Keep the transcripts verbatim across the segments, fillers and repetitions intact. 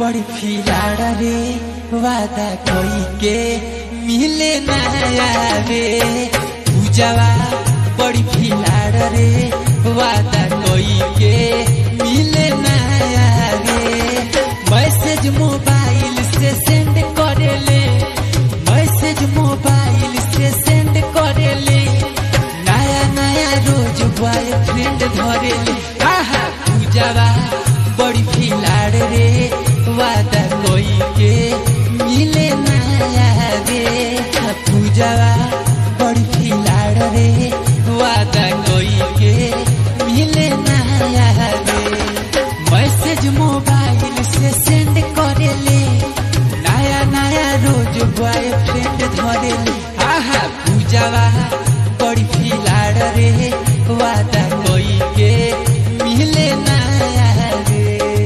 बड़ी फिराड़ रे वादा कोई के मिले नया रे पूजावा बड़ी फिराड़ रे वादा कोई के मिले नया रे मैसेज मोबाइल से सेंड करेले मैसेज मोबाइल से सेंड करेले नया नया रोज बॉयफ्रेंड धरेले आहा पूजावा बड़ी फिलाड़ रे वादा कोई के मिले नया रे पूजावा बड़ी फिलाड़ रे वादा कोई के मिले नया रे मैसेज मोबाइल से सेंड करेले नया नया रोज बॉयफ्रेंड धरेले आहा पूजावा बड़ी फिलाड़ रे वादा कोई के मिले नया रे।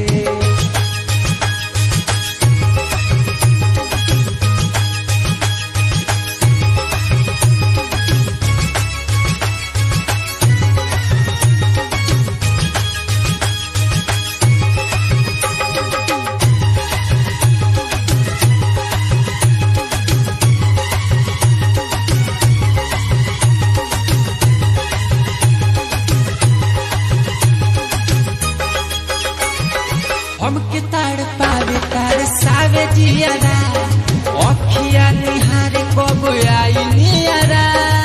हमके ताड़ पावे तार सावे जियारा अखिया निहारे कब आई नियारा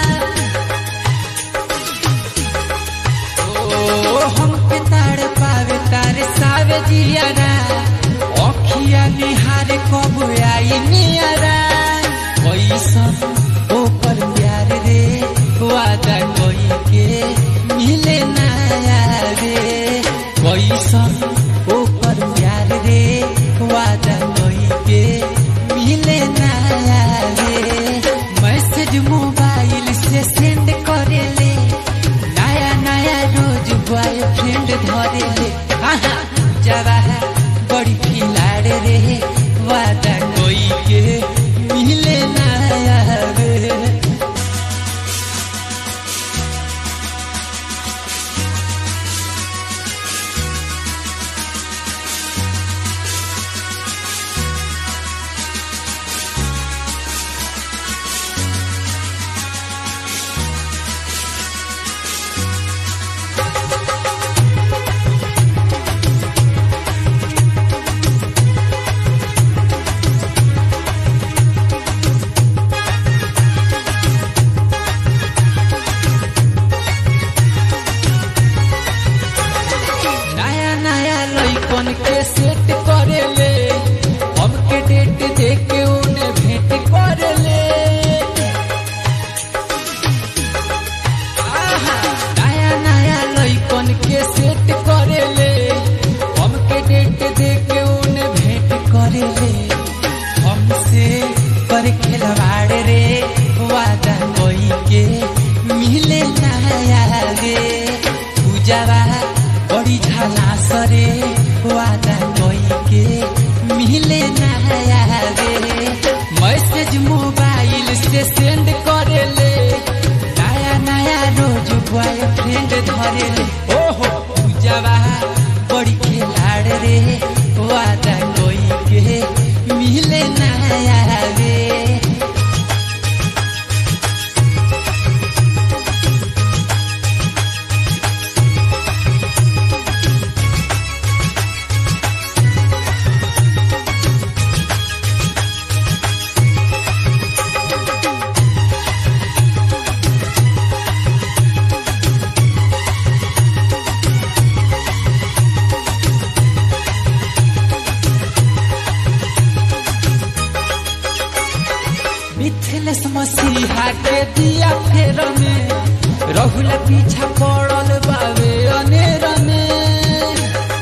ओ हमके ताड़ पावे तार सावे जियारा अखिया निहारे कब आई नियारा कैसन ओकर प्यार रे वादा कोई के मिले नया रे कैसन ओकर प्यार रे वादा कोई के मिले नया रे मैसेज मोबाइल से सेंड करेले नया नया रोज बॉयफ्रेंड धरेले आहा जरा बड़ी फिलाड़ रे वादा कोई के मिले नया रे। कौन के सेट करेले हमके डेट देके उन्हें भेंट करेले नया नया लइकन के सेट करेले हमके डेट देके उन्हें भेंट करेले हमसे पर खिलवाड़ रे वादा कोई के मिले नया रे पूजावा बड़ी झलास रे वादा कोई के मिले नया रे मैसेज मोबाइल से सेंड करेले नया नया रोज बॉयफ्रेंड धरेले ओहो पूजावा बड़ी खिलाड़ रे वादा कोई के मिले नया रे। मिथिलेश मसीहा के दिया फेर में रहुल पीछा पड़ल बावे अनेर में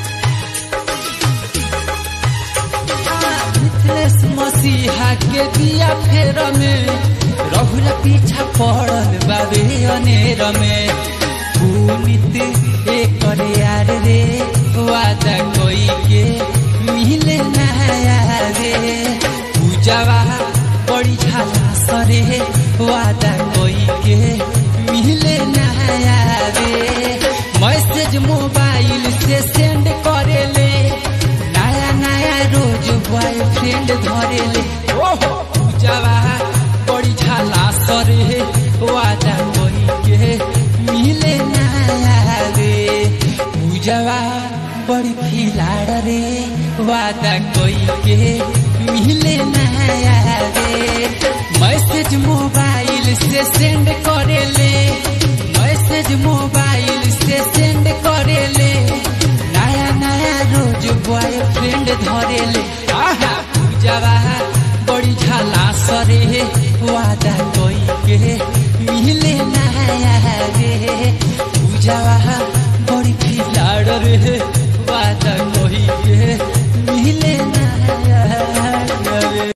मिथिलेश मसीहा के दिया फेर में रहुल पीछा पड़ल बावे अनेर में पुनित एक यार रे वादा कोई के मिले नया रे पूजावा बड़ी झलास रे वादा कोई के मिले नया रे मैसेज मोबाइल से सेंड करेले नया नया रोज वादा कोई के मिले नया रे। मैसेज मोबाइल से सेंड करेले, मैसेज मोबाइल से सेंड करेले, नया नया रोज बॉयफ्रेंड धरेले। आहा पूजावा बड़ी झाला सरे वादा कोई के मिले नया रे। पूजावा